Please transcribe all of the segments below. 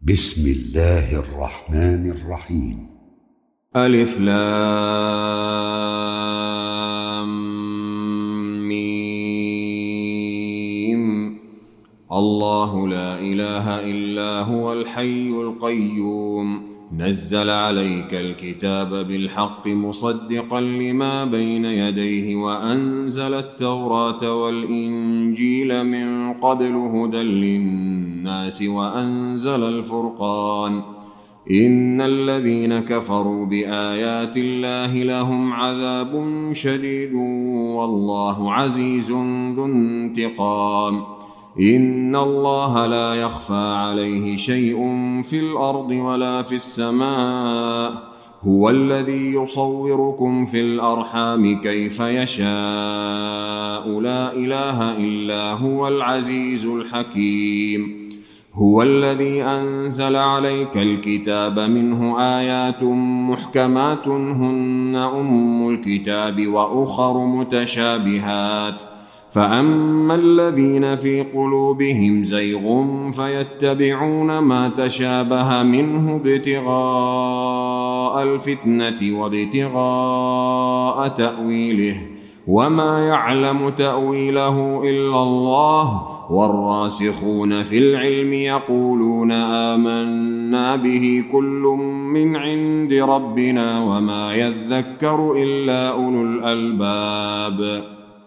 بسم الله الرحمن الرحيم. ألف لام ميم. الله لا إله إلا هو الحي القيوم نزل عليك الكتاب بالحق مصدقا لما بين يديه وأنزل التوراة والإنجيل من قبل هدى للناس وأنزل الفرقان إن الذين كفروا بآيات الله لهم عذاب شديد والله عزيز ذو انتقام. إن الله لا يخفى عليه شيء في الأرض ولا في السماء هو الذي يصوركم في الأرحام كيف يشاء لا إله إلا هو العزيز الحكيم. هو الذي أنزل عليك الكتاب منه آيات محكمات هن أم الكتاب وأخر متشابهات فأما الذين في قلوبهم زيغ فيتبعون ما تشابه منه ابتغاء الفتنة وابتغاء تأويله وما يعلم تأويله إلا الله والراسخون في العلم يقولون آمنا به كل من عند ربنا وما يذكر إلا أولو الألباب.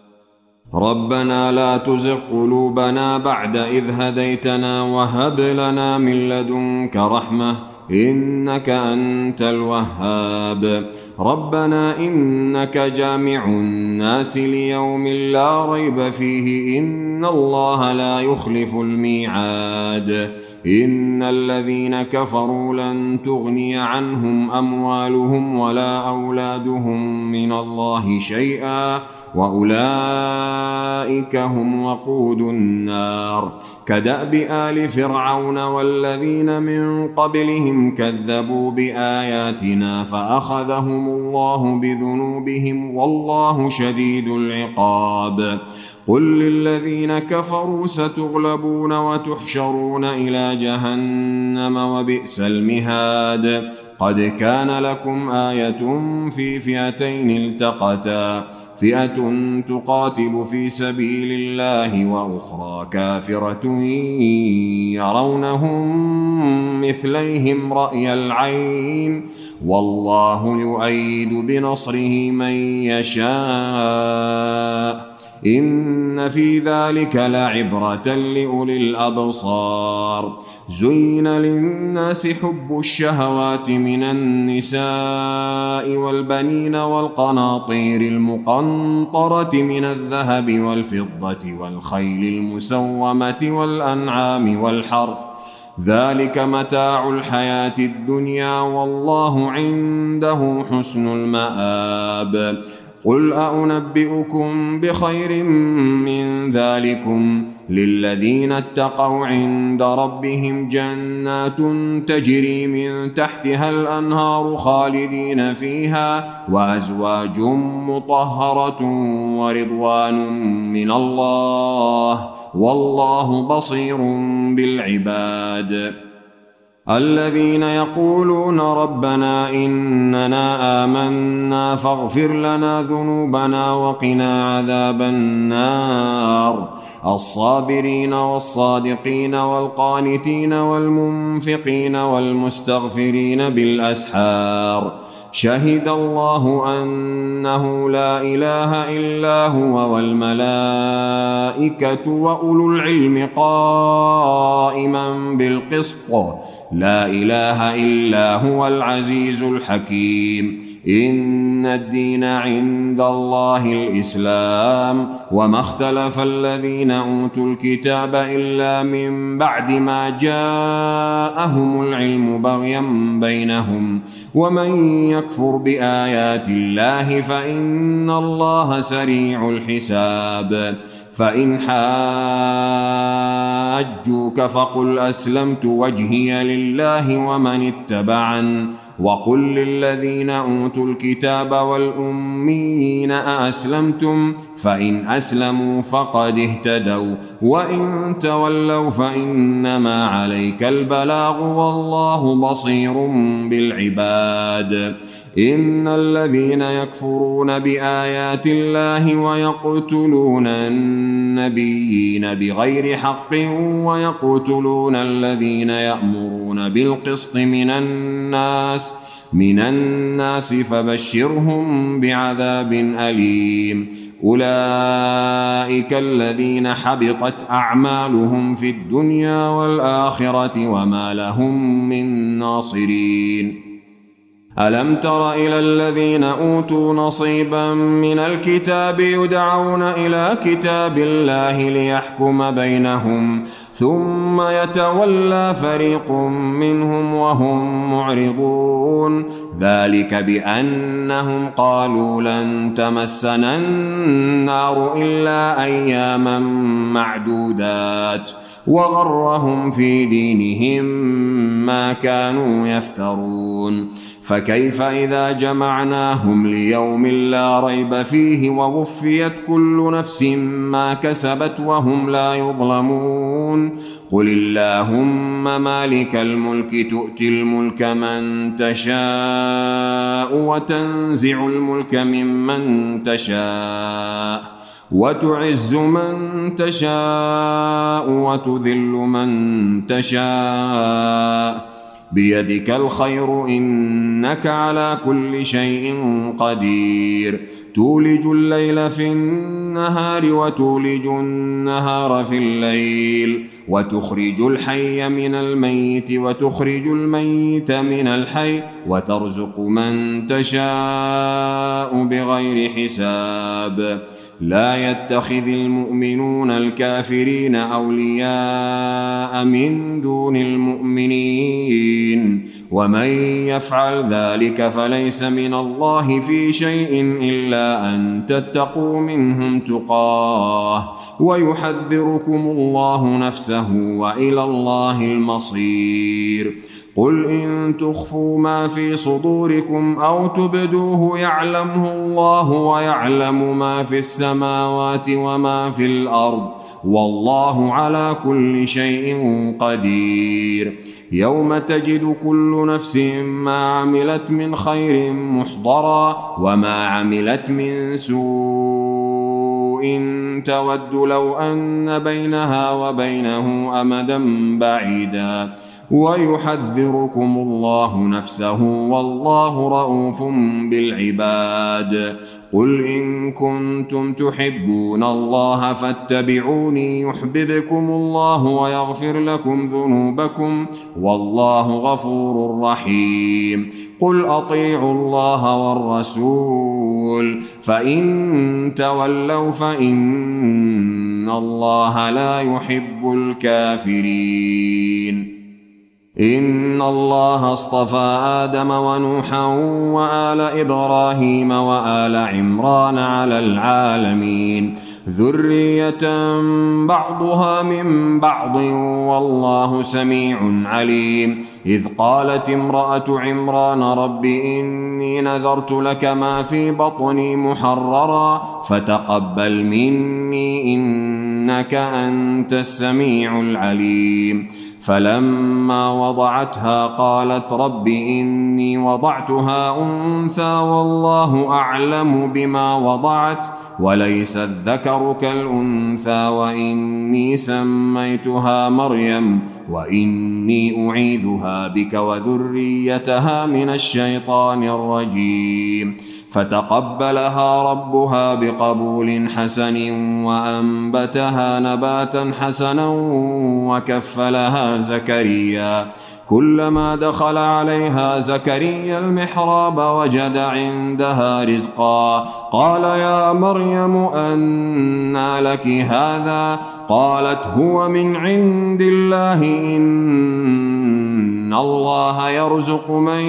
ربنا لا تزغ قلوبنا بعد إذ هديتنا وهب لنا من لدنك رحمة إنك أنت الوهاب. ربنا إنك جامع الناس ليوم لا ريب فيه إن الله لا يخلف الميعاد. إن الذين كفروا لن تغني عنهم أموالهم ولا أولادهم من الله شيئا وأولئك هم وقود النار. كدأب آل فرعون والذين من قبلهم كذبوا بآياتنا فأخذهم الله بذنوبهم والله شديد العقاب. قل للذين كفروا ستغلبون وتحشرون إلى جهنم وبئس المهاد. قد كان لكم آية في فئتين التقتا فئة تقاتل في سبيل الله وأخرى كافرة يرونهم مثليهم رأي العين والله يؤيد بنصره من يشاء إن في ذلك لعبرة لأولي الأبصار. زين للناس حب الشهوات من النساء والبنين والقناطير المقنطرة من الذهب والفضة والخيل المسومة والأنعام والحرث ذلك متاع الحياة الدنيا والله عنده حسن المآب. قل أنبئكم بخير من ذلكم للذين اتقوا عند ربهم جنات تجري من تحتها الأنهار خالدين فيها وأزواج مطهرة ورضوان من الله والله بصير بالعباد. الذين يقولون ربنا إننا آمنا فاغفر لنا ذنوبنا وقنا عذاب النار. الصابرين والصادقين والقانتين والمنفقين والمستغفرين بالأسحار. شهد الله أنه لا إله إلا هو والملائكة وأولو العلم قائما بالقسط لا إله إلا هو العزيز الحكيم. إن الدين عند الله الإسلام وما اختلف الذين أوتوا الكتاب إلا من بعد ما جاءهم العلم بغيا بينهم ومن يكفر بآيات الله فإن الله سريع الحساب. فإن حاجوك فقل أسلمت وجهي لله ومن اتبعن وقل للذين أوتوا الكتاب والأميين أأسلمتم فإن أسلموا فقد اهتدوا وإن تولوا فإنما عليك البلاغ والله بصير بالعباد. إن الذين يكفرون بآيات الله ويقتلون النبيين بغير حق ويقتلون الذين يأمرون بالقسط من الناس فبشرهم بعذاب أليم. أولئك الذين حبطت أعمالهم في الدنيا والآخرة وما لهم من ناصرين. ألم تر إلى الذين أوتوا نصيبا من الكتاب يدعون إلى كتاب الله ليحكم بينهم ثم يتولى فريق منهم وهم معرضون ذلك بأنهم قالوا لن تمسنا النار إلا أياما معدودات وغرهم في دينهم ما كانوا يفترون. فكيف إذا جمعناهم ليوم لا ريب فيه ووفيت كل نفس ما كسبت وهم لا يظلمون. قل اللهم مالك الملك تؤتي الملك من تشاء وتنزع الملك ممن تشاء وتعز من تشاء وتذل من تشاء بيدك الخير إنك على كل شيء قدير. تولج الليل في النهار وتولج النهار في الليل وتخرج الحي من الميت وتخرج الميت من الحي وترزق من تشاء بغير حساب. لا يتخذ المؤمنون الكافرين أولياء من دون المؤمنين ومن يفعل ذلك فليس من الله في شيء إلا أن تتقوا منهم تقاه ويحذركم الله نفسه وإلى الله المصير. قل إن تخفوا ما في صدوركم أو تبدوه يعلمه الله ويعلم ما في السماوات وما في الأرض والله على كل شيء قدير. يوم تجد كل نفس ما عملت من خير محضرا وما عملت من سوء تود لو أن بينها وبينه أمدا بعيدا ويحذركم الله نفسه والله رؤوف بالعباد. قل إن كنتم تحبون الله فاتبعوني يحببكم الله ويغفر لكم ذنوبكم والله غفور رحيم. قل أطيعوا الله والرسول فإن تولوا فإن الله لا يحب الكافرين. إن الله اصطفى آدم ونوحا وآل إبراهيم وآل عمران على العالمين ذرية بعضها من بعض والله سميع عليم. إذ قالت امرأة عمران رب إني نذرت لك ما في بطني محررا فتقبل مني إنك أنت السميع العليم. فلما وضعتها قالت رب إني وضعتها أنثى والله أعلم بما وضعت وليس الذكر كالأنثى وإني سميتها مريم وإني أعيذها بك وذريتها من الشيطان الرجيم. فتقبلها ربها بقبول حسن وأنبتها نباتا حسنا وكفلها زكريا. كلما دخل عليها زكريا المحراب وجد عندها رزقا قال يا مريم أنى لك هذا قالت هو من عند الله إن الله يرزق من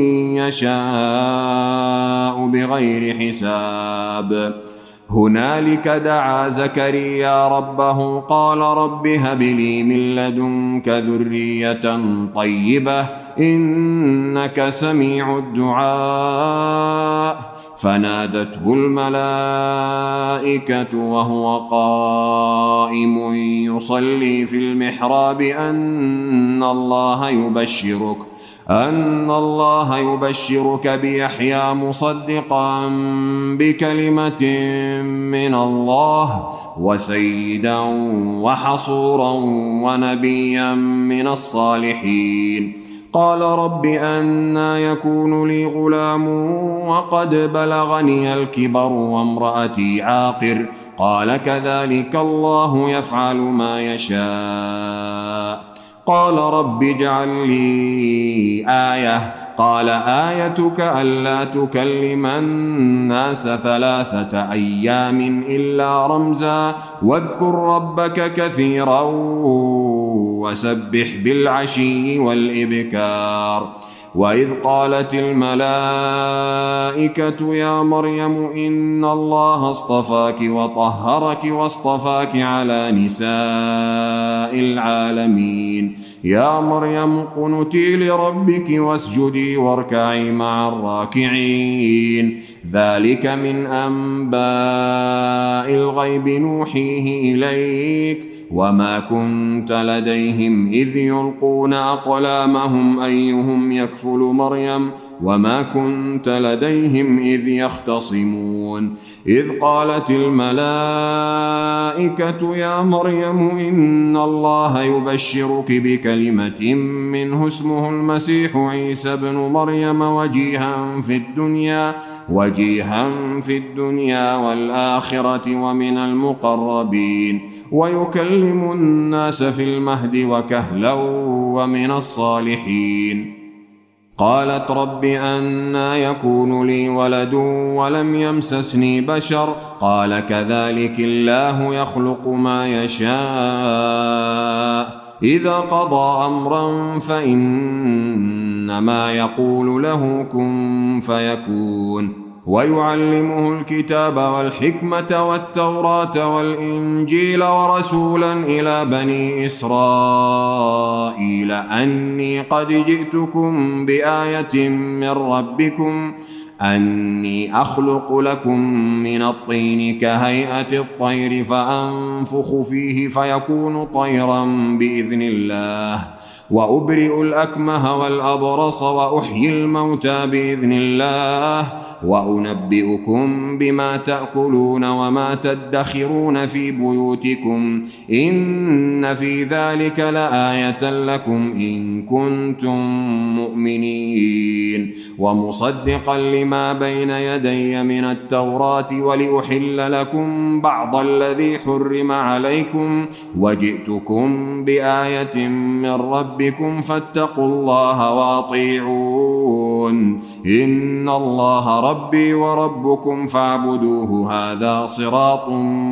يشاء بغير حساب. هنالك دعا زكريا ربه قال رب هب لي من لدنك ذرية طيبة إنك سميع الدعاء. فنادته الملائكة وهو قائم يصلي في المحراب أن الله يبشرك بيحيى مصدقا بكلمة من الله وسيدا وحصورا ونبيا من الصالحين. قال رب أنى يكون لي غلام وقد بلغني الكبر وامرأتي عاقر؟ قال كذلك الله يفعل ما يشاء. قال رب اجعل لي آية. قال آيتك ألا تكلم الناس 3 أيام إلا رمزا واذكر ربك كثيرا وسبح بالعشي والإبكار. وإذ قالت الملائكة يا مريم إن الله اصطفاك وطهرك واصطفاك على نساء العالمين. يا مريم اقنتي لربك واسجدي واركعي مع الراكعين. ذلك من أنباء الغيب نوحيه إليك وما كنت لديهم إذ يلقون أقلامهم أيهم يكفل مريم وما كنت لديهم إذ يختصمون. إذ قالت الملائكة يا مريم إن الله يبشرك بكلمة منه اسمه المسيح عيسى بن مريم وجيها في الدنيا والآخرة ومن المقربين ويكلم الناس في المهد وكهلا ومن الصالحين. قالت رب أنى يكون لي ولد ولم يمسسني بشر؟ قال كذلك الله يخلق ما يشاء إذا قضى أمرا فإنما يقول له كن فيكون. ويعلمه الكتاب والحكمة والتوراة والإنجيل ورسولا إلى بني إسرائيل أني قد جئتكم بآية من ربكم أني أخلق لكم من الطين كهيئة الطير فأنفخ فيه فيكون طيرا بإذن الله وأبرئ الأكمه والأبرص وأحيي الموتى بإذن الله وأنبئكم بما تأكلون وما تدخرون في بيوتكم إن في ذلك لآية لكم إن كنتم مؤمنين. ومصدقا لما بين يدي من التوراة ولأحل لكم بعض الذي حرم عليكم وجئتكم بآية من ربكم فاتقوا الله وأطيعون إن الله ربي وربكم فاعبدوه هذا صراط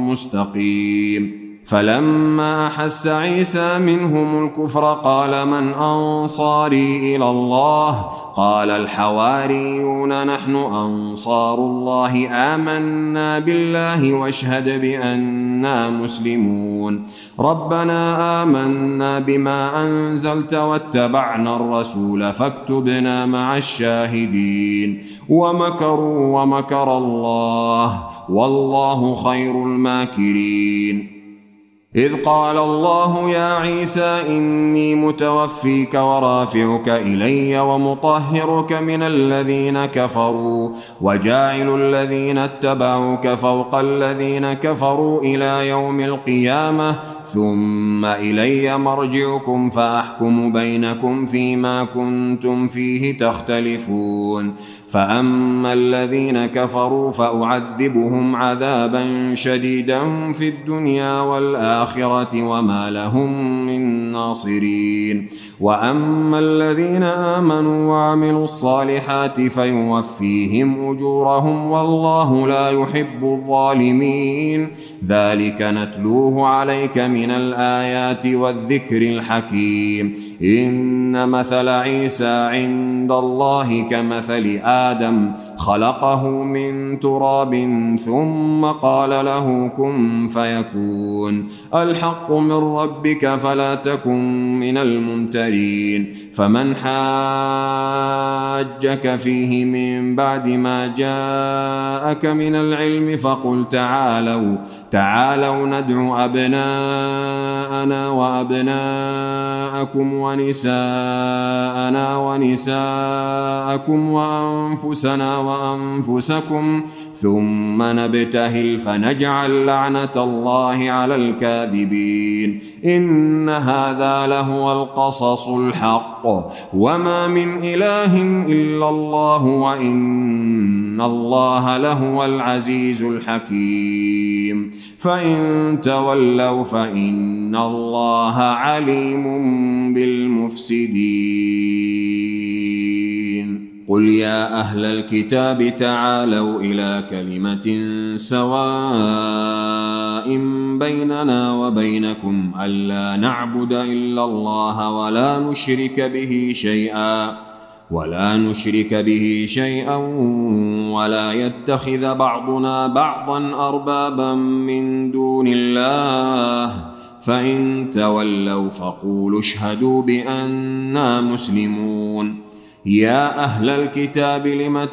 مستقيم. فلما أحس عيسى منهم الكفر قال من أنصاري إلى الله؟ قال الحواريون نحن أنصار الله آمنا بالله واشهد بأننا مسلمون. ربنا آمنا بما أنزلت واتبعنا الرسول فاكتبنا مع الشاهدين. ومكروا ومكر الله والله خير الماكرين. إذ قال الله يا عيسى إني متوفيك ورافعك إلي ومطهرك من الذين كفروا وجاعل الذين اتبعوك فوق الذين كفروا إلى يوم القيامة ثم إلي مرجعكم فأحكم بينكم فيما كنتم فيه تختلفون. فأما الذين كفروا فأعذبهم عذابا شديدا في الدنيا والآخرة وما لهم من ناصرين. وأما الذين آمنوا وعملوا الصالحات فيوفيهم أجورهم والله لا يحب الظالمين. ذلك نتلوه عليك من الآيات والذكر الحكيم. إن مثل عيسى عند الله كمثل آدم خلقه من تراب ثم قال له كن فيكون الحق من ربك فلا تكن من الممترين فمن حاجك فيه من بعد ما جاءك من العلم فقل تعالوا ندع أبناءنا وأبناءكم ونساءنا ونساءكم وأنفسنا وأنفسكم ثم نبتهل فنجعل لعنة الله على الكاذبين إن هذا لهو القصص الحق وما من إله إلا الله وإن الله لهو العزيز الحكيم فإن تولوا فإن الله عليم بالمفسدين قل يا أهل الكتاب تعالوا إلى كلمة سواء بيننا وبينكم ألا نعبد إلا الله ولا نشرك به شيئا ولا يتخذ بعضنا بعضا أربابا من دون الله فإن تولوا فقولوا اشهدوا بأننا مسلمون يا أهل الكتاب لم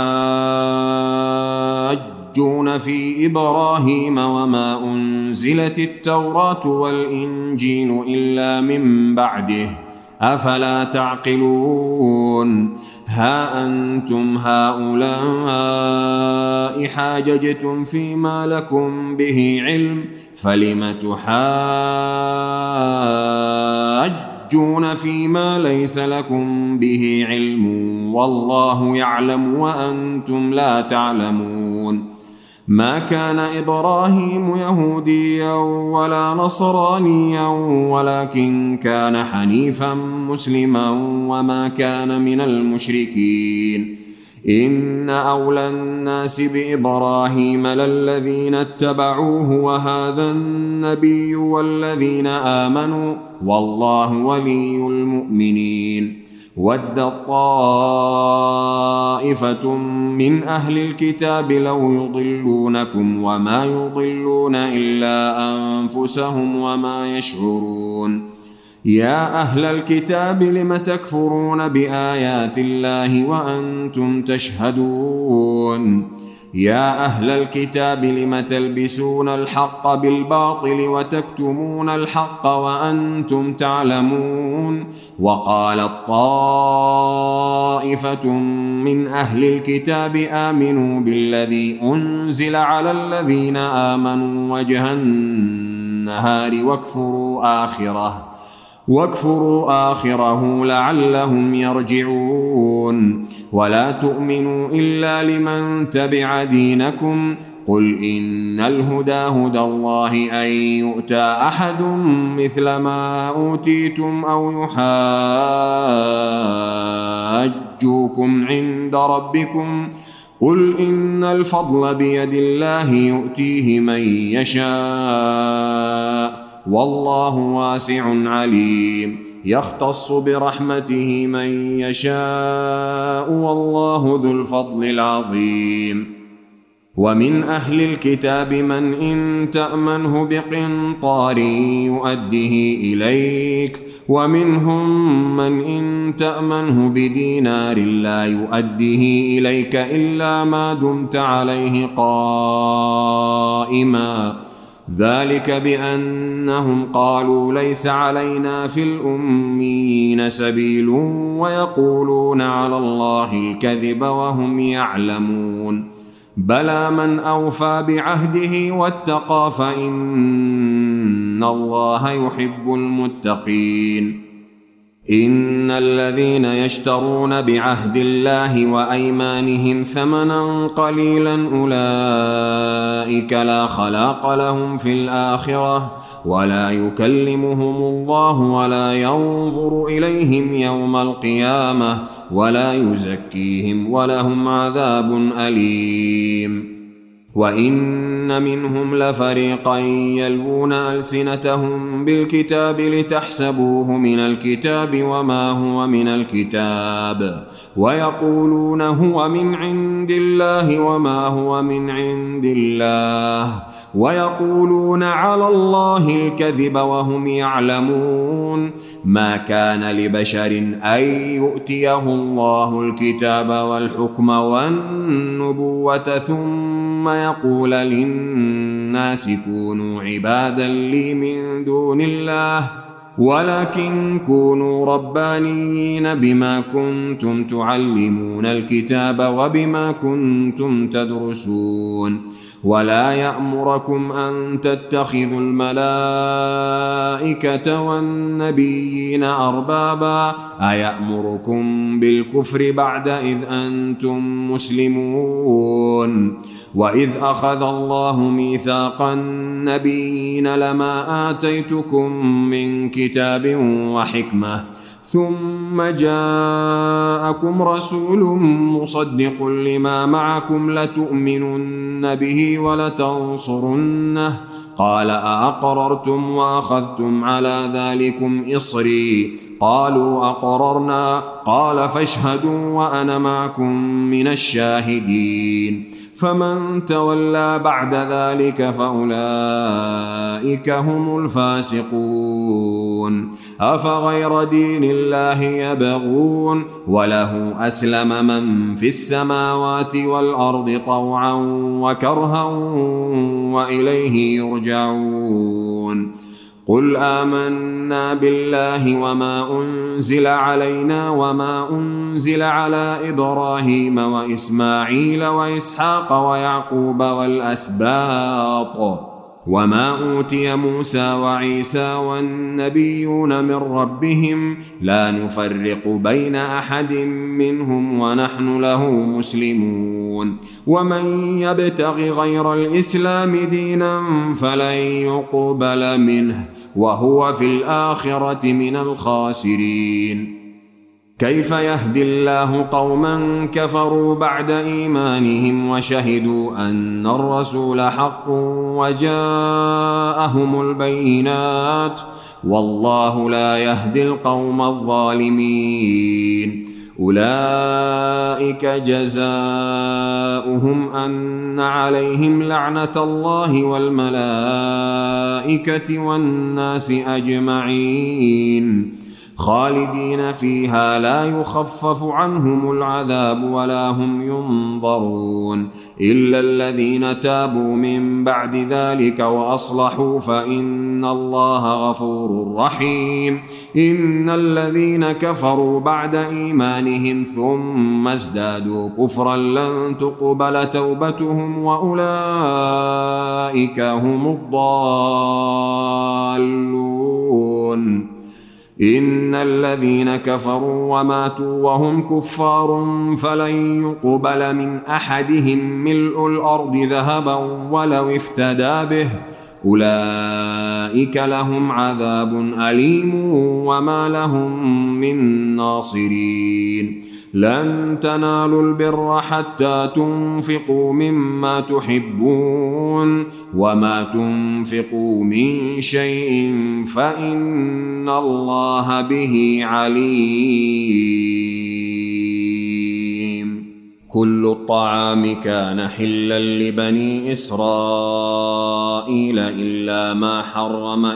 تحاجون في إبراهيم وما أنزلت التوراة والإنجيل إلا من بعده أفلا تعقلون ها أنتم هؤلاء حاججتم فيما لكم به علم فلم تحاجون فيما ليس لكم به علم والله يعلم وأنتم لا تعلمون ما كان إبراهيم يهوديا ولا نصرانيا ولكن كان حنيفا مسلما وما كان من المشركين إن أولى الناس بإبراهيم للذين اتبعوه وهذا النبي والذين آمنوا والله ولي المؤمنين ود طائفة من أهل الكتاب لو يضلونكم وما يضلون إلا أنفسهم وما يشعرون يا أهل الكتاب لم تكفرون بآيات الله وأنتم تشهدون يا أهل الكتاب لم تلبسون الحق بالباطل وتكتمون الحق وأنتم تعلمون وقالت طائفة من أهل الكتاب آمنوا بالذي أنزل على الذين آمنوا وجه النهار واكفروا آخره لعلهم يرجعون ولا تؤمنوا إلا لمن تبع دينكم قل إن الهدى هدى الله أن يؤتى أحد مثل ما أوتيتم أو يحاجوكم عند ربكم قل إن الفضل بيد الله يؤتيه من يشاء والله واسع عليم يختص برحمته من يشاء والله ذو الفضل العظيم ومن أهل الكتاب من إن تأمنه بقنطار يؤده إليك ومنهم من إن تأمنه بدينار لا يؤده إليك إلا ما دمت عليه قائما ذلك بأنهم قالوا ليس علينا في الأميين سبيل ويقولون على الله الكذب وهم يعلمون بلى من أوفى بعهده واتقى فإن الله يحب المتقين إن الذين يشترون بعهد الله وأيمانهم ثمنا قليلا أولئك لا خلاق لهم في الآخرة ولا يكلمهم الله ولا ينظر إليهم يوم القيامة ولا يزكيهم ولهم عذاب أليم وإن منهم لفريقا يلوون ألسنتهم بالكتاب لتحسبوه من الكتاب وما هو من الكتاب ويقولون هو من عند الله وما هو من عند الله ويقولون على الله الكذب وهم يعلمون. ما كان لبشر أن يؤتيه الله الكتاب والحكم والنبوة ثم يقول للناس كونوا عبادا لي من دون الله ولكن كونوا ربانيين بما كنتم تعلمون الكتاب وبما كنتم تدرسون. ولا يأمركم أن تتخذوا الملائكة والنبيين أربابا أيأمركم بالكفر بعد إذ أنتم مسلمون. وإذ أخذ الله ميثاق النبيين لما آتيتكم من كتاب وحكمة ثم جاءكم رسول مصدق لما معكم لتؤمنن به ولتنصرنه قال أأقررتم وأخذتم على ذلكم إصري قالوا أقررنا قال فاشهدوا وأنا معكم من الشاهدين. فمن تولى بعد ذلك فأولئك هم الفاسقون. أفغير دين الله يبغون وله أسلم من في السماوات والأرض طوعا وكرها وإليه يرجعون. قل آمنا بالله وما أنزل علينا وما أنزل على إبراهيم وإسماعيل وإسحاق ويعقوب والأسباط وما أوتي موسى وعيسى والنبيون من ربهم لا نفرق بين أحد منهم ونحن له مسلمون. ومن يبتغ غير الإسلام دينا فلن يقبل منه وهو في الآخرة من الخاسرين. كيف يهدي الله قوما كفروا بعد إيمانهم وشهدوا أن الرسول حق وجاءهم البينات والله لا يهدي القوم الظالمين. أولئك جزاؤهم أن عليهم لعنة الله والملائكة والناس أجمعين خالدين فيها لا يخفف عنهم العذاب ولا هم ينظرون إلا الذين تابوا من بعد ذلك وأصلحوا فإن الله غفور رحيم. إن الذين كفروا بعد إيمانهم ثم ازدادوا كفرا لن تقبل توبتهم وأولئك هم الضالون. إن الذين كفروا وماتوا وهم كفار فلن يقبل من أحدهم ملء الأرض ذهبا ولو افتدى به أولئك لهم عذاب أليم وما لهم من ناصرين. لن تنالوا البر حتى تنفقوا مما تحبون وما تنفقوا من شيء فإن الله به عليم. كل الطعام كان حلا لبني إسرائيل إلا ما حرم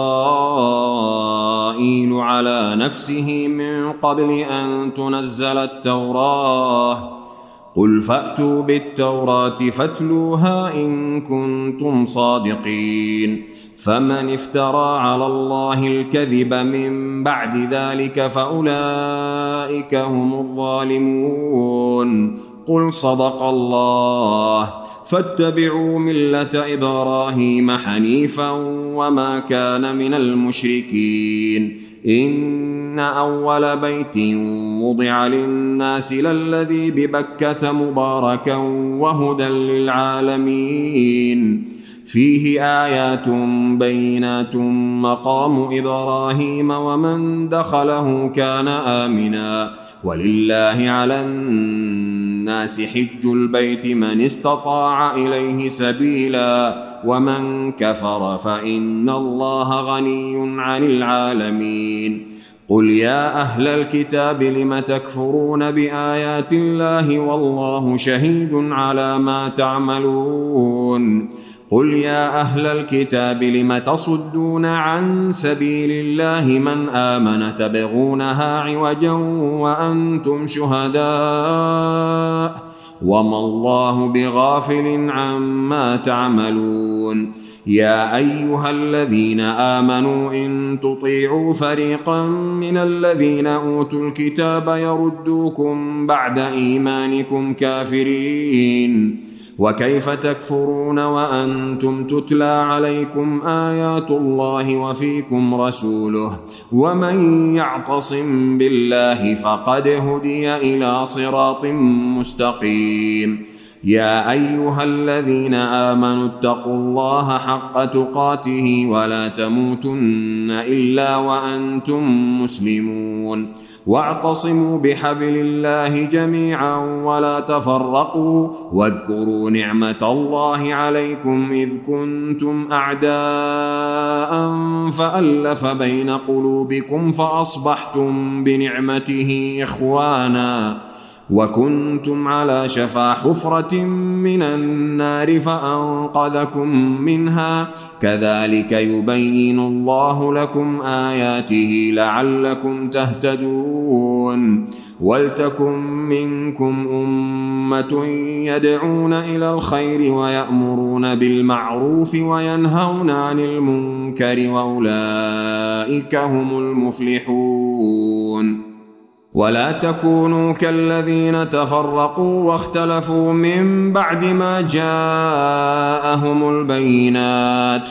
إسرائيل على نفسه من قبل أن تنزل التوراة. قل فأتوا بالتوراة فاتلوها إن كنتم صادقين. فمن افترى على الله الكذب من بعد ذلك فأولئك هم الظالمون. قل صدق الله فاتبعوا ملة إبراهيم حنيفا وما كان من المشركين. إن أول بيت وضع للناس للذي ببكة مباركا وهدى للعالمين فيه آيات بينات مقام إبراهيم ومن دخله كان آمنا ولله على الناس للناس حج البيت من استطاع إليه سبيلا ومن كفر فإن الله غني عن العالمين. قل يا أهل الكتاب لم تكفرون بآيات الله والله شهيد على ما تعملون. قل يا أهل الكتاب لم تصدون عن سبيل الله من آمن تبغونها عوجا وأنتم شهداء وما الله بغافل عما تعملون. يا أيها الذين آمنوا إن تطيعوا فريقا من الذين أوتوا الكتاب يردوكم بعد إيمانكم كافرين وكيف تكفرون وأنتم تتلى عليكم آيات الله وفيكم رسوله ومن يعتصم بالله فقد هدي إلى صراط مستقيم. يا أيها الذين آمنوا اتقوا الله حق تقاته ولا تموتن إلا وأنتم مسلمون واعتصموا بحبل الله جميعا ولا تفرقوا واذكروا نعمة الله عليكم إذ كنتم أعداء فألف بين قلوبكم فأصبحتم بنعمته إخوانا وكنتم على شفا حفرة من النار فأنقذكم منها كذلك يبين الله لكم آياته لعلكم تهتدون. ولتكن منكم أمة يدعون إلى الخير ويأمرون بالمعروف وينهون عن المنكر وأولئك هم المفلحون. ولا تكونوا كالذين تفرقوا واختلفوا من بعد ما جاءهم البينات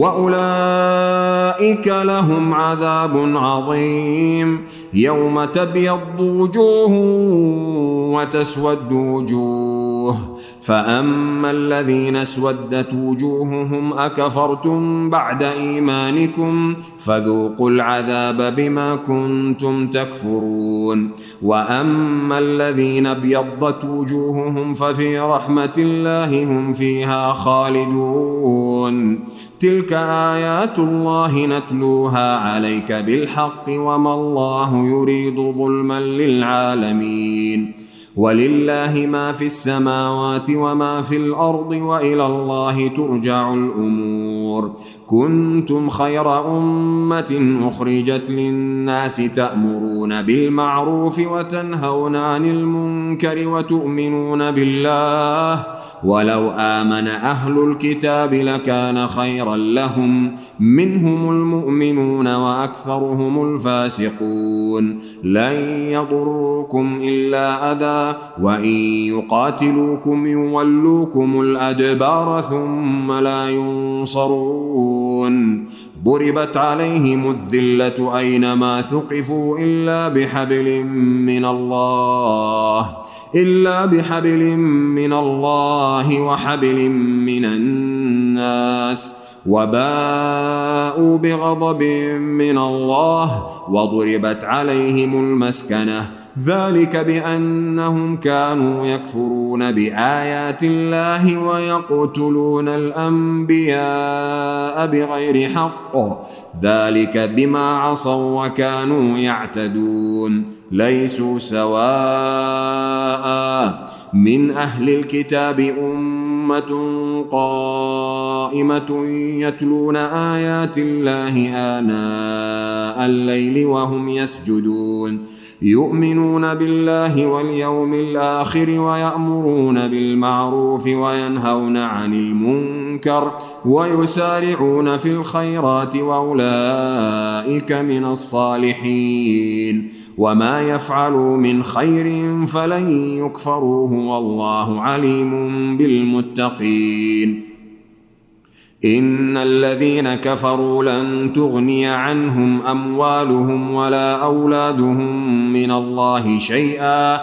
وأولئك لهم عذاب عظيم. يوم تبيض وجوه وتسود وجوه فأما الذين اسودت وجوههم أكفرتم بعد إيمانكم فذوقوا العذاب بما كنتم تكفرون. وأما الذين ابيضت وجوههم ففي رحمة الله هم فيها خالدون. تلك آيات الله نتلوها عليك بالحق وما الله يريد ظلما للعالمين. ولله ما في السماوات وما في الأرض وإلى الله ترجع الأمور. كنتم خير أمة أخرجت للناس تأمرون بالمعروف وتنهون عن المنكر وتؤمنون بالله ولو آمن أهل الكتاب لكان خيرا لهم منهم المؤمنون وأكثرهم الفاسقون. لن يضروكم إلا أذى وإن يقاتلوكم يولوكم الأدبار ثم لا ينصرون. ضربت عليهم الذلة أينما ثقفوا إلا بحبل من الله وحبل من الناس وباءوا بغضب من الله وضربت عليهم المسكنة ذلك بأنهم كانوا يكفرون بآيات الله ويقتلون الأنبياء بغير حق ذلك بما عصوا وكانوا يعتدون. ليسوا سواء من أهل الكتاب أمة قائمة يتلون آيات الله آناء الليل وهم يسجدون يؤمنون بالله واليوم الآخر ويأمرون بالمعروف وينهون عن المنكر ويسارعون في الخيرات وأولئك من الصالحين. وما يفعلوا من خير فلن يكفروه والله عليم بالمتقين. إن الذين كفروا لن تغني عنهم أموالهم ولا أولادهم من الله شيئا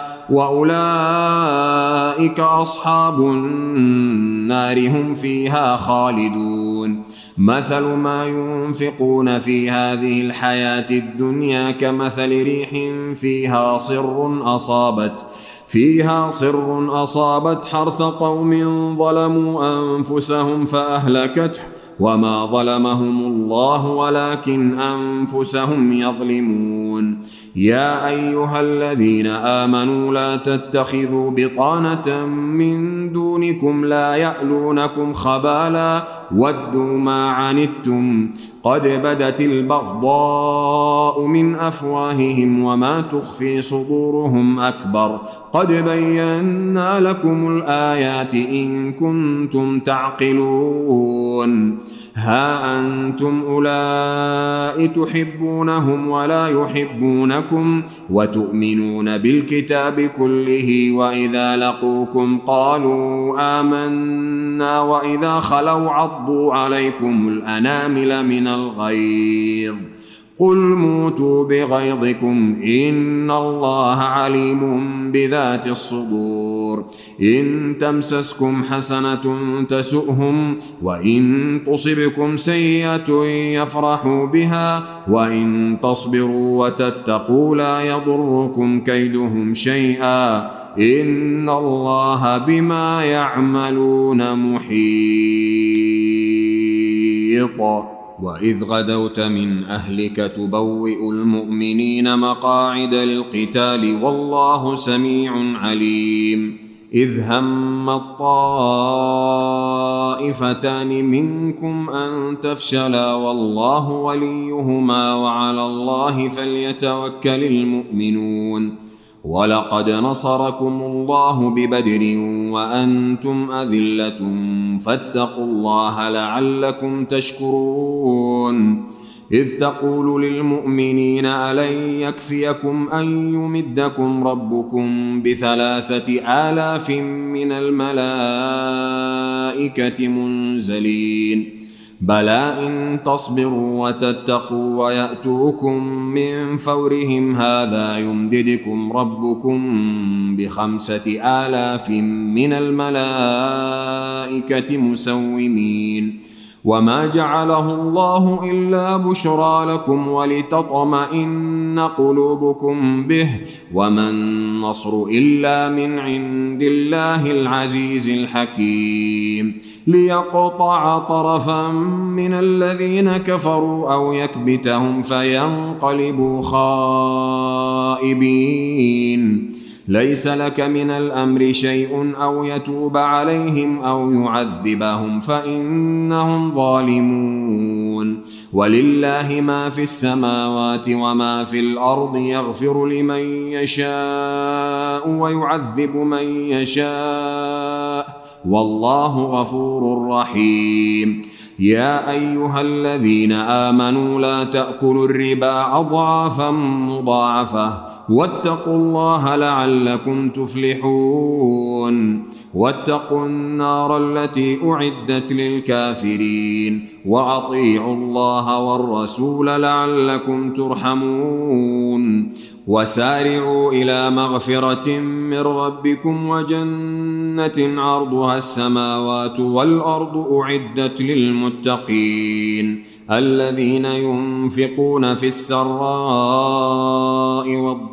وأولئك أصحاب النار هم فيها خالدون. مثل ما ينفقون في هذه الحياة الدنيا كمثل ريح فيها صر فيها صر أصابت حرث قوم ظلموا أنفسهم فأهلكته وما ظلمهم الله ولكن أنفسهم يظلمون يا أيها الذين آمنوا لا تتخذوا بطانة من دونكم لا يألونكم خبالا ودوا ما عنتم قد بدت البغضاء من أفواههم وما تخفي صدورهم أكبر قد بينا لكم الآيات إن كنتم تعقلون ها أنتم أولئك تحبونهم ولا يحبونكم وتؤمنون بالكتاب كله وإذا لقوكم قالوا آمنا وإذا خلوا عضوا عليكم الأنامل من الغيظ قل موتوا بغيظكم إن الله عليم بذات الصدور إن تمسسكم حسنة تسؤهم وإن تصبكم سيئة يفرحوا بها وإن تصبروا وتتقوا لا يضركم كيدهم شيئا إن الله بما يعملون محيط وإذ غدوت من أهلك تبوئ المؤمنين مقاعد للقتال والله سميع عليم إذ هم الطائفتان منكم أن تفشلا والله وليهما وعلى الله فليتوكل المؤمنون ولقد نصركم الله ببدر وأنتم أذلة فاتقوا الله لعلكم تشكرون إذ تقول للمؤمنين ألن يكفيكم أن يمدكم ربكم ب3,000 من الملائكة منزلين بلى إن تصبروا وتتقوا ويأتوكم من فورهم هذا يمددكم ربكم ب5,000 من الملائكة مسومين وما جعله الله إلا بشرى لكم ولتطمئن قلوبكم به وما النصر إلا من عند الله العزيز الحكيم ليقطع طرفا من الذين كفروا أو يكبتهم فينقلبوا خائبين ليس لك من الأمر شيء أو يتوب عليهم أو يعذبهم فإنهم ظالمون ولله ما في السماوات وما في الأرض يغفر لمن يشاء ويعذب من يشاء والله غفور رحيم يا أيها الذين آمنوا لا تأكلوا الربا أضعافا مضاعفة واتقوا الله لعلكم تفلحون واتقوا النار التي أعدت للكافرين وأطيعوا الله والرسول لعلكم ترحمون وسارعوا إلى مغفرة من ربكم وجنة عرضها السماوات والأرض أعدت للمتقين الذين ينفقون في السراء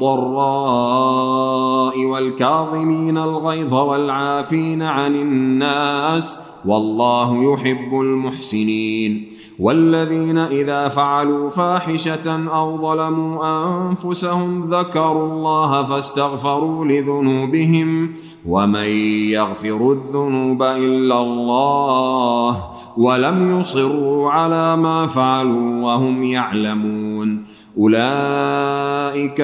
والضراء والكاظمين الغيظ والعافين عن الناس والله يحب المحسنين والذين إذا فعلوا فاحشة أو ظلموا أنفسهم ذكروا الله فاستغفروا لذنوبهم ومن يغفر الذنوب إلا الله ولم يصروا على ما فعلوا وهم يعلمون أولئك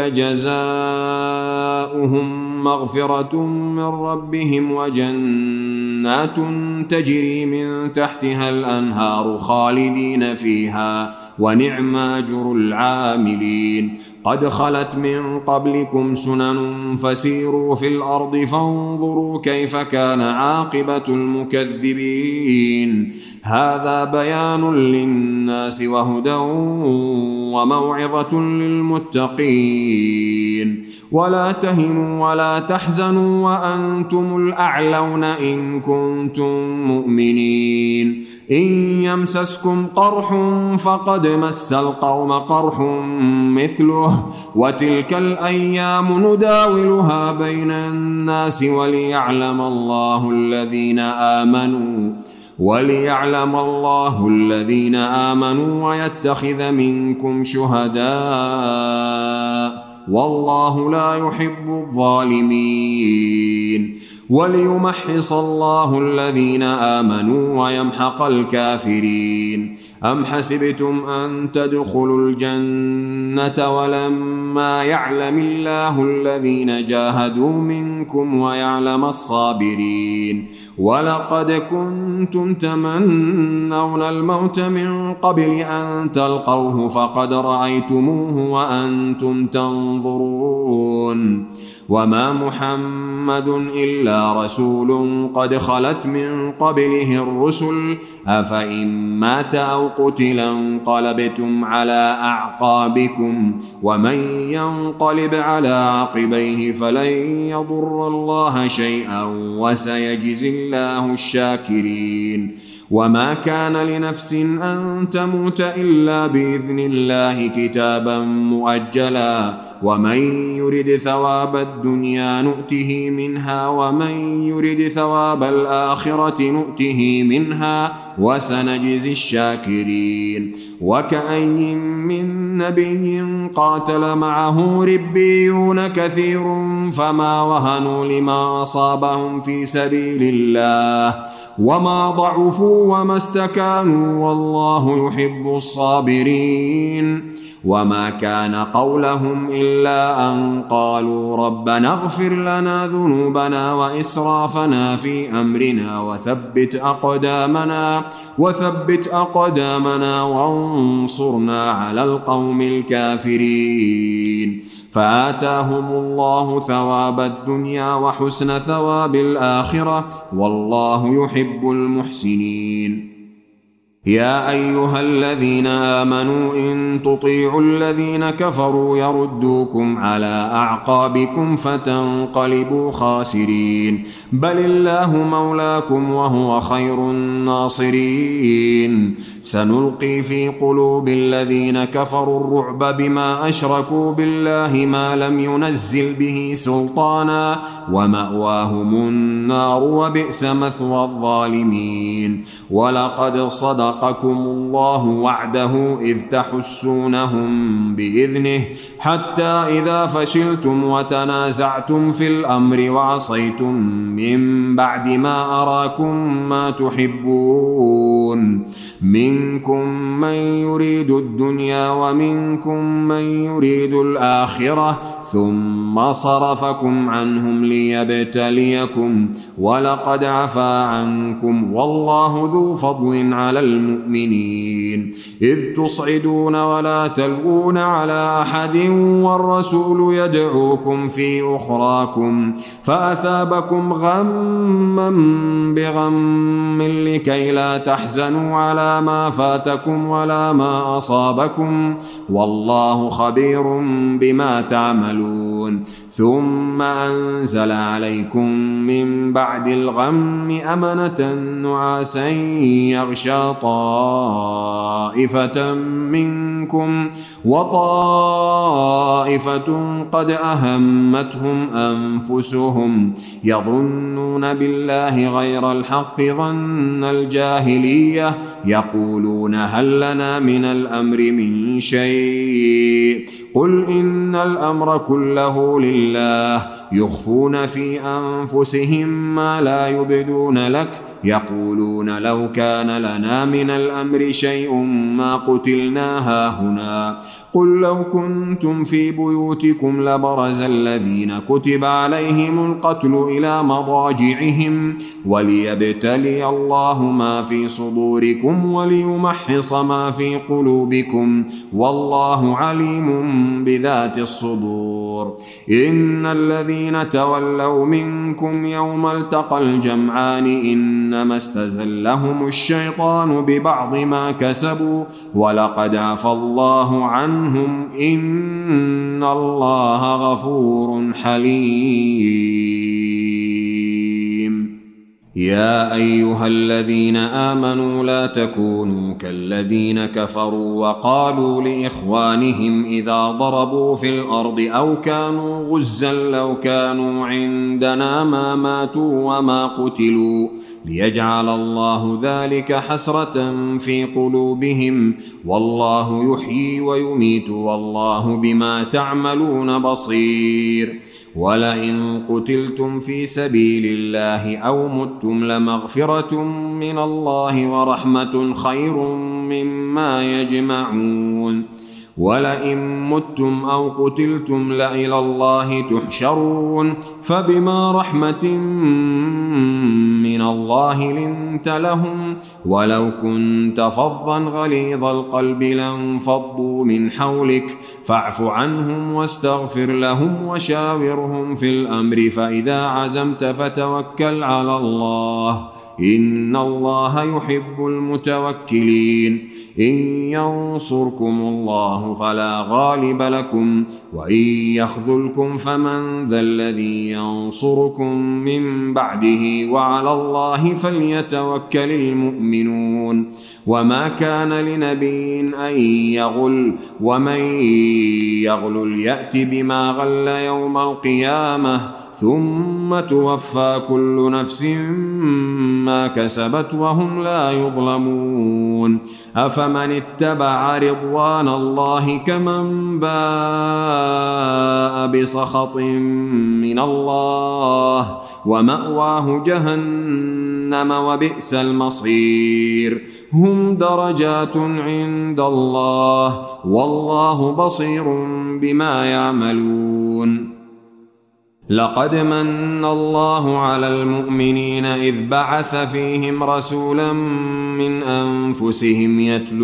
جزاؤهم مغفرة من ربهم وجنات تجري من تحتها الأنهار خالدين فيها ونعم أجر العاملين قد خلت من قبلكم سنن فسيروا في الأرض فانظروا كيف كان عاقبة المكذبين هذا بيان للناس وهدى وموعظة للمتقين ولا تهنوا ولا تحزنوا وأنتم الأعلون إن كنتم مؤمنين إن يمسسكم قرح فقد مس القوم قرح مثله وتلك الأيام نداولها بين الناس وليعلم الله الذين آمنوا ويتخذ منكم شهداء والله لا يحب الظالمين وليمحص الله الذين آمنوا ويمحق الكافرين. أم حسبتم أن تدخلوا الجنة ولما يعلم الله الذين جاهدوا منكم ويعلم الصابرين ولقد كنتم تمنون الموت من قبل أن تلقوه فقد رأيتموه وأنتم تنظرون وما محمد إلا رسول قد خلت من قبله الرسل أفإن مات أو قتل انقلبتم على أعقابكم ومن ينقلب على عقبيه فلن يضر الله شيئا وسيجزي الله الشاكرين. وما كان لنفس أن تموت إلا بإذن الله كتابا مؤجلا ومن يرد ثواب الدنيا نؤته منها ومن يرد ثواب الآخرة نؤته منها وسنجزي الشاكرين. وكأي من نبي قاتل معه ربيون كثير فما وهنوا لما أصابهم في سبيل الله وما ضعفوا وما استكانوا والله يحب الصابرين. وما كان قولهم إلا أن قالوا ربنا اغفر لنا ذنوبنا وإسرافنا في أمرنا وثبت أقدامنا وانصرنا على القوم الكافرين. فآتاهم الله ثواب الدنيا وحسن ثواب الآخرة والله يحب المحسنين. يا أيها الذين آمنوا إن تطيعوا الذين كفروا يردوكم على أعقابكم فتنقلبوا خاسرين بل الله مولاكم وهو خير الناصرين. سنلقي في قلوب الذين كفروا الرعب بما أشركوا بالله ما لم ينزل به سلطانا ومأواهم النار وبئس مثوى الظالمين. ولقد صدقكم الله وعده إذ تحسونهم بإذنه حتى إذا فشلتم وتنازعتم في الأمر وعصيتم من بعد ما أراكم ما تحبون منكم من يريد الدنيا ومنكم من يريد الآخرة ثم صرفكم عنهم ليبتليكم ولقد عفا عنكم والله ذو فضل على المؤمنين إذ تصعدون ولا تلوون على أحد والرسول يدعوكم في أخراكم فأثابكم غما بغم لكي لا تحزنوا على ما فاتكم ولا ما أصابكم والله خبير بما تعملون. ثم أنزل عليكم من بعد الغم أمنة نعاسا يغشى طائفة منكم وطائفة قد أهمتهم أنفسهم يظنون بالله غير الحق ظن الجاهلية يقولون هل لنا من الأمر من شيء قل إن الأمر كله لله يخفون في أنفسهم ما لا يبدون لك يقولون لو كان لنا من الأمر شيء ما قتلنا هاهنا قل لو كنتم في بيوتكم لبرز الذين كتب عليهم القتل إلى مضاجعهم وليبتلي الله ما في صدوركم وليمحص ما في قلوبكم والله عليم بذات الصدور. إن الذين تولوا منكم يوم التقى الجمعان إنما استزلهم الشيطان ببعض ما كسبوا ولقد عفى الله عنهم إن الله غفور حليم. يا أيها الذين آمنوا لا تكونوا كالذين كفروا وقالوا لإخوانهم إذا ضربوا في الأرض أو كانوا غزا لو كانوا عندنا ما ماتوا وما قتلوا ليجعل الله ذلك حسرة في قلوبهم والله يحيي ويميت والله بما تعملون بصير. ولئن قتلتم في سبيل الله أو متم لمغفرة من الله ورحمة خير مما يجمعون. ولئن متم أو قتلتم لإلى الله تحشرون فبما رحمة من الله لنت لهم ولو كنت فظا غليظ القلب لانفضوا من حولك فاعف عنهم واستغفر لهم وشاورهم في الأمر فإذا عزمت فتوكل على الله إن الله يحب المتوكلين. إن ينصركم الله فلا غالب لكم وإن يخذلكم فمن ذا الذي ينصركم من بعده وعلى الله فليتوكل المؤمنون. وما كان لنبي أن يغل ومن يغل يأت بما غل يوم القيامة ثم توفى كل نفس ما كسبت وهم لا يظلمون. أفمن اتبع رضوان الله كمن باء بسخط من الله ومأواه جهنم وبئس المصير. هم درجات عند الله والله بصير بما يعملون. لقد من الله على المؤمنين إذ بعث فيهم رسولا من أنفسهم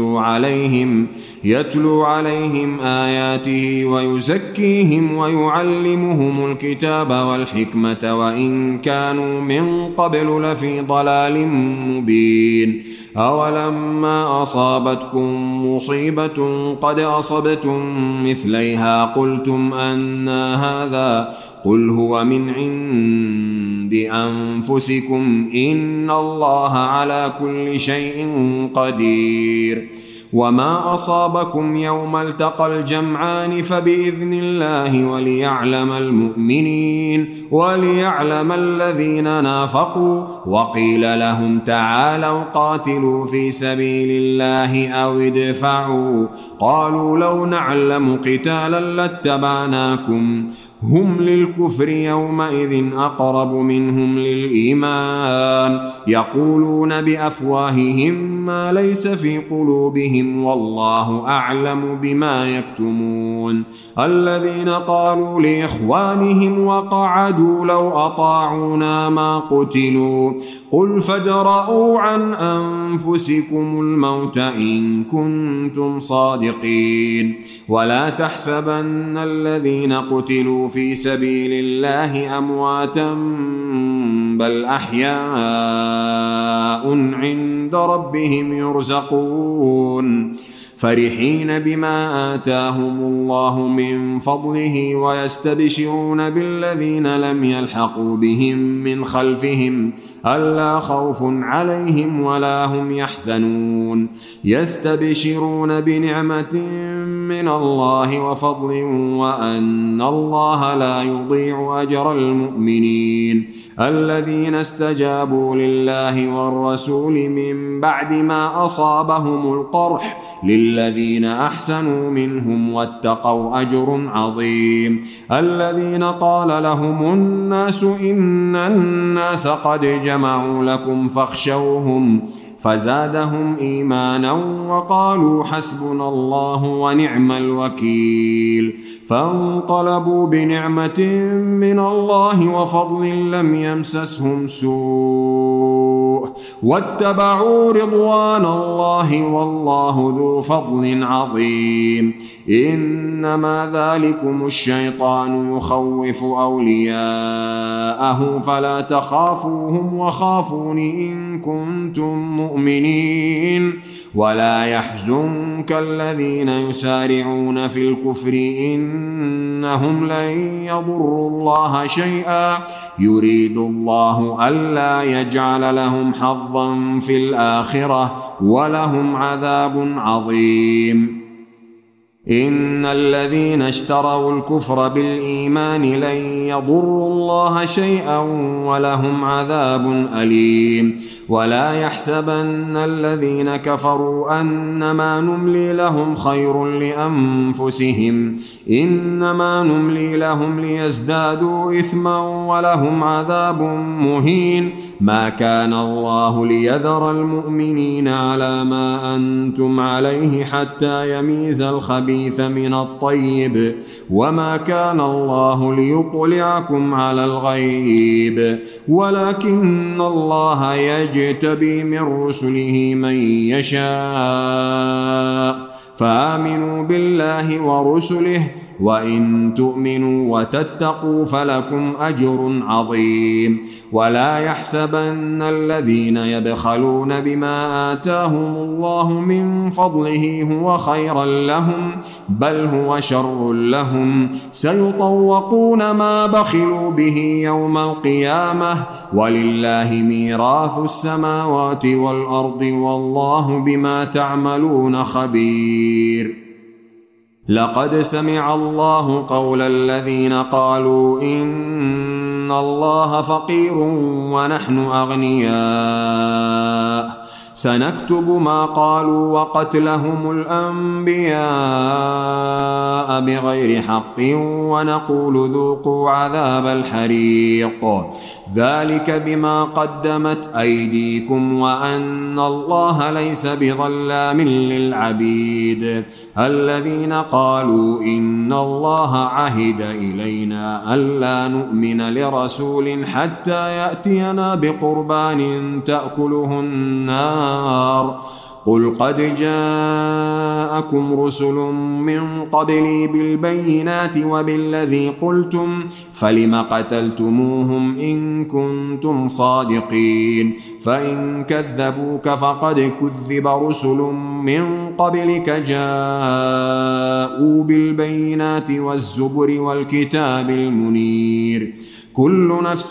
يتلو عليهم آياته ويزكيهم ويعلمهم الكتاب والحكمة وإن كانوا من قبل لفي ضلال مبين. أولما أصابتكم مصيبة قد أصبتم مثليها قلتم أنى هذا قل هو من عند أنفسكم إن الله على كل شيء قدير. وما أصابكم يوم التقى الجمعان فبإذن الله وليعلم المؤمنين وليعلم الذين نافقوا. وقيل لهم تعالوا قاتلوا في سبيل الله أو ادفعوا قالوا لو نعلم قتالا لاتبعناكم هم للكفر يومئذ أقرب منهم للإيمان يقولون بأفواههم ما ليس في قلوبهم والله أعلم بما يكتمون. الذين قالوا لإخوانهم وقعدوا لو أطاعونا ما قتلوا قل فادرءوا عن أنفسكم الموت إن كنتم صادقين. ولا تحسبن الذين قتلوا في سبيل الله أمواتا بل أحياء عند ربهم يرزقون فرحين بما آتاهم الله من فضله ويستبشرون بالذين لم يلحقوا بهم من خلفهم ألا خوف عليهم ولا هم يحزنون. يستبشرون بنعمة من الله وفضل وأن الله لا يضيع أجر المؤمنين. الذين استجابوا لله والرسول من بعد ما أصابهم القرح للذين أحسنوا منهم واتقوا أجر عظيم. الذين قال لهم الناس إن الناس قد جمعوا لكم فاخشوهم فزادهم إيمانا وقالوا حسبنا الله ونعم الوكيل. فانقلبوا بنعمة من الله وفضل لم يمسسهم سوء واتبعوا رضوان الله والله ذو فضل عظيم. إنما ذلكم الشيطان يخوف أولياءه فلا تخافوهم وخافون إن كنتم مؤمنين. ولا يحزنك الذين يسارعون في الكفر إنهم لن يضروا الله شيئا يريد الله ألا يجعل لهم حظا في الآخرة ولهم عذاب عظيم. إن الذين اشتروا الكفر بالإيمان لن يضروا الله شيئا ولهم عذاب أليم. ولا يحسبن الذين كفروا أنما نملي لهم خير لأنفسهم إنما نملي لهم ليزدادوا إثما ولهم عذاب مهين. ما كان الله ليذر المؤمنين على ما أنتم عليه حتى يميز الخبيث من الطيب وما كان الله ليطلعكم على الغيب ولكن الله يجتبي من رسله من يشاء فآمنوا بالله ورسله وإن تؤمنوا وتتقوا فلكم أجر عظيم. ولا يحسبن الذين يبخلون بما آتاهم الله من فضله هو خيرا لهم بل هو شر لهم سيطوقون ما بخلوا به يوم القيامة ولله ميراث السماوات والأرض والله بما تعملون خبير. لقد سمع الله قول الذين قالوا إن الله فقير ونحن أغنياء سنكتب ما قالوا وقتلهم الأنبياء بغير حق ونقول ذوقوا عذاب الحريق ذلك بما قدمت أيديكم وأن الله ليس بظلام للعبيد. الذين قالوا إن الله عهد إلينا ألا نؤمن لرسول حتى يأتينا بقربان تأكله النار قل قد جاءكم رسل من قبلي بالبينات وبالذي قلتم فلم قتلتموهم إن كنتم صادقين فإن كذبوك فقد كذب رسل من قبلك جاءوا بالبينات والزبر والكتاب المنير كل نفس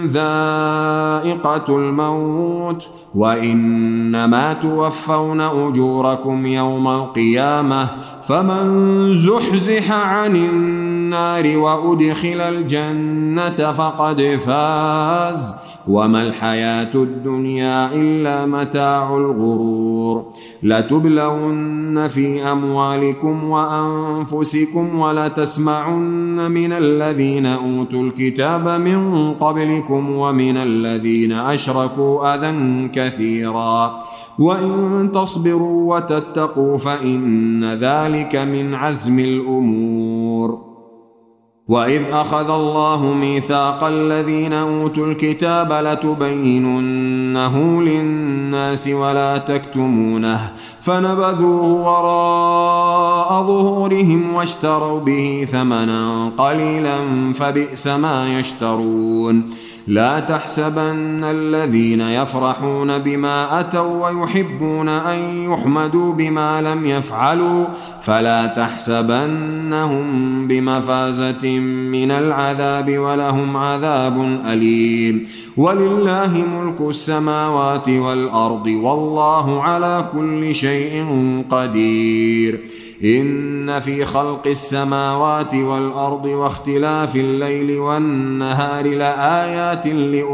ذائقة الموت وإنما توفون أجوركم يوم القيامة فمن زحزح عن النار وأدخل الجنة فقد فاز وما الحياة الدنيا إلا متاع الغرور. لتبلون في أموالكم وأنفسكم ولتسمعن من الذين أوتوا الكتاب من قبلكم ومن الذين أشركوا أذى كثيرا وإن تصبروا وتتقوا فإن ذلك من عزم الأمور. وإذ أخذ الله ميثاق الذين أوتوا الكتاب لتبيننه للناس ولا تكتمونه فنبذوه وراء ظهورهم واشتروا به ثمنا قليلا فبئس ما يشترون. لا تحسبن الذين يفرحون بما أتوا ويحبون أن يحمدوا بما لم يفعلوا فلا تحسبنهم بمفازة من العذاب ولهم عذاب أليم. ولله ملك السماوات والأرض والله على كل شيء قدير. إن في خلق السماوات والأرض واختلاف الليل والنهار لآيات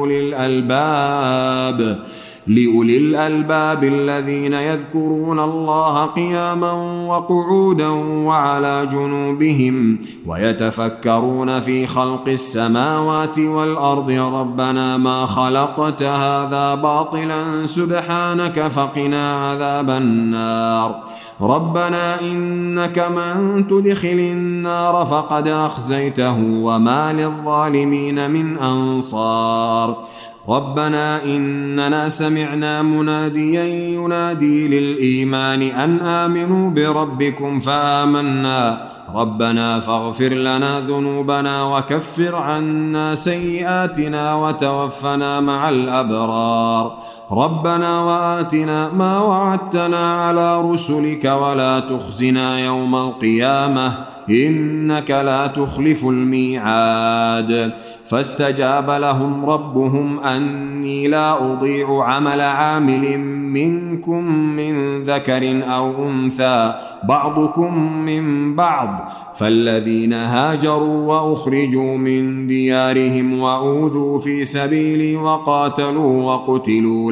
لأولي الألباب الذين يذكرون الله قياما وقعودا وعلى جنوبهم ويتفكرون في خلق السماوات والأرض ربنا ما خلقت هذا باطلا سبحانك فقنا عذاب النار. ربنا إنك من تدخل النار فقد أخزيته وما للظالمين من أنصار. ربنا إننا سمعنا مناديا ينادي للإيمان أن آمنوا بربكم فآمنا ربنا فاغفر لنا ذنوبنا وكفر عنا سيئاتنا وتوفنا مع الأبرار. ربنا وآتنا ما وعدتنا على رسلك ولا تخزنا يوم القيامة إنك لا تخلف الميعاد. فاستجاب لهم ربهم أني لا أضيع عمل عامل منكم من ذكر أو أنثى بعضكم من بعض، فالذين هاجروا وأخرجوا من ديارهم وأوذوا في سبيلي وقاتلوا وقتلوا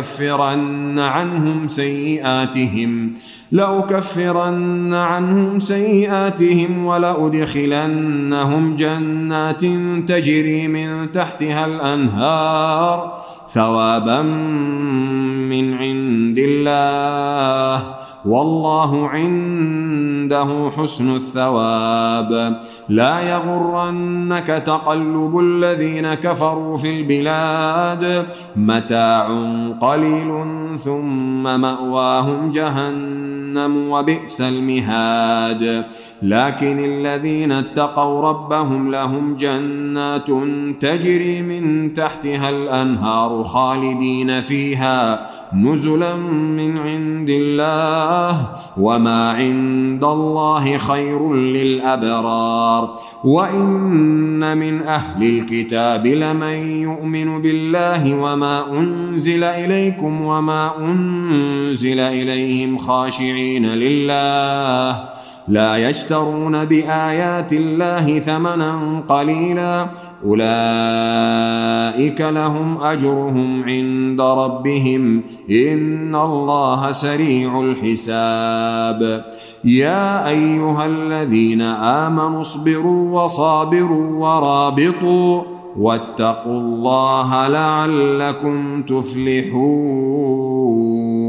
لأكفرن عنهم سيئاتهم ولأدخلنهم جنات تجري من تحتها الأنهار ثوابا من عند الله، والله عنده حسن الثواب. لا يغرنك تقلب الذين كفروا في البلاد، متاع قليل ثم مأواهم جهنم وبئس المهاد. لكن الذين اتقوا ربهم لهم جنات تجري من تحتها الأنهار خالدين فيها نزلا من عند الله، وما عند الله خير للأبرار. وإن من أهل الكتاب لمن يؤمن بالله وما أنزل إليكم وما أنزل إليهم خاشعين لله لا يشترون بآيات الله ثمنا قليلا، أولئك لهم أجرهم عند ربهم إن الله سريع الحساب. يا أيها الذين آمنوا اصبروا وصابروا ورابطوا واتقوا الله لعلكم تفلحون.